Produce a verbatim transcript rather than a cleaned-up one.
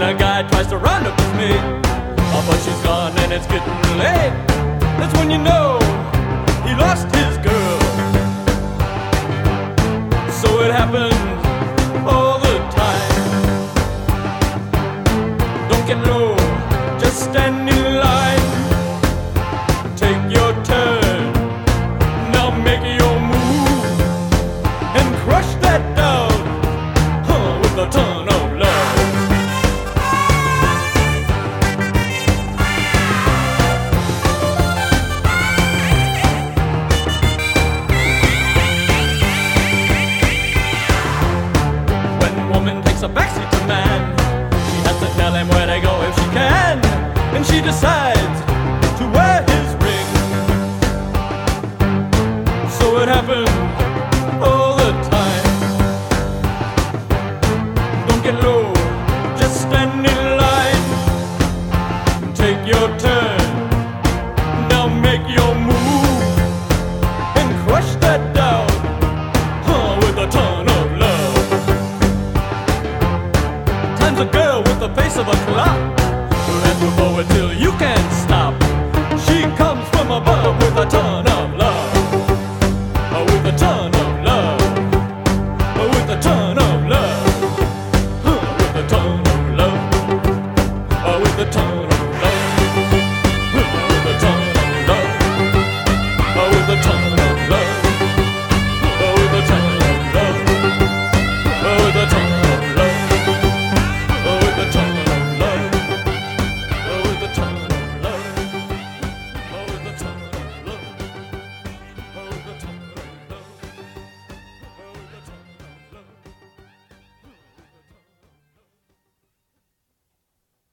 a guy tries to round up with me, oh, but she's gone and it's getting late. That's when you know he lost his girl. So it happens all the time. Don't get low, just stand in line. Take your turn, now make your move, and crush that dog, huh, with a ton of love. When woman takes a backseat to man, she has to tell him where to go if she can, and she decides to wear his ring. So it happens all the time. Don't get low, just stand in line. Take your turn, now make your move, and crush that down, huh, with a ton of love. Time's a girl with the face of a clock. Let's move forward till you can't stop. She comes from above with a ton of love. Oh, with a ton of love. Oh, with a ton of love. Huh, with a ton of love. Oh, with a ton of love. Huh, with a ton of love. Oh, with a ton of love.